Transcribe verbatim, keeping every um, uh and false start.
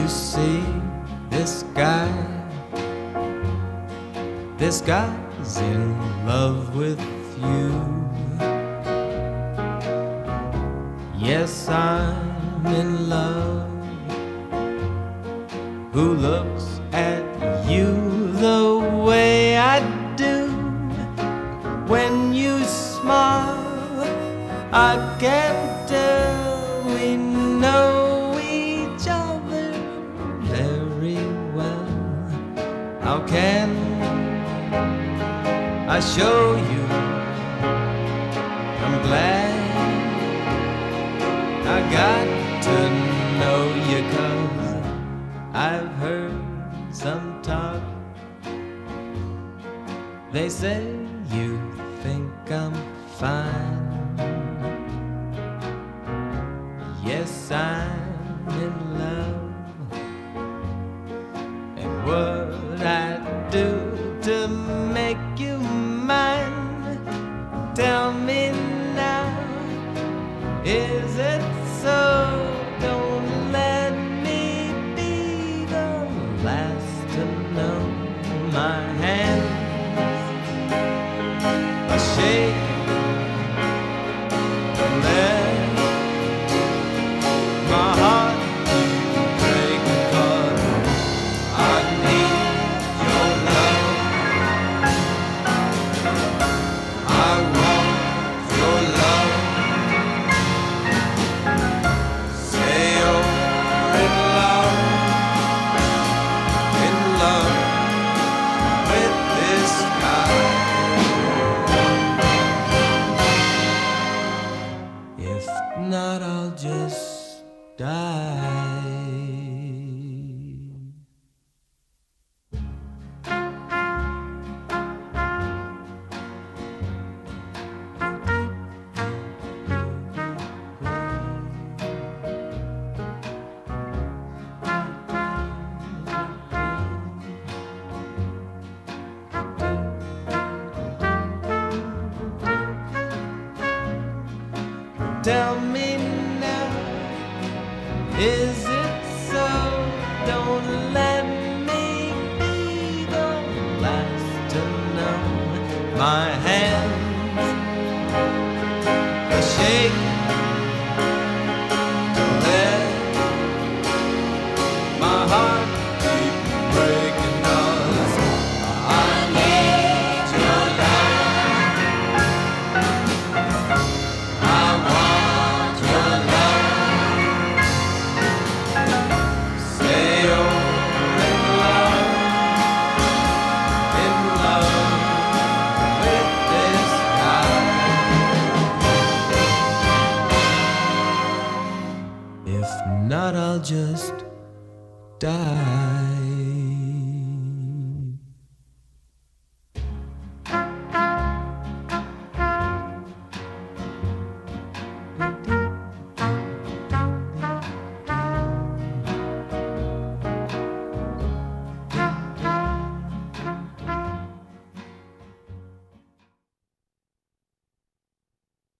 You see, this guy, this guy's in love with you. Yes, I'm in love. Who looks at you the way I do? When you smile, I can't tell we know each other very well. How can I show you? I'm glad I got to know you, 'cause I've heard some talk. They say you think I'm fine. Yes, I'm in love. And what I do to make you mine? Tell me now, is it so? Don't let me be the last to know. My hands are shaking, let my heart break, 'cause I need your love. I want your love. Say you're in love, in love with this guy. If not, I'll just die. Tell me now, is it so? Don't let me be the last to know. My hands are shaking, let my heart keep breaking, 'cause I need your love. I want your love. Say you're in love, in love with this guy. If not, I'll just die.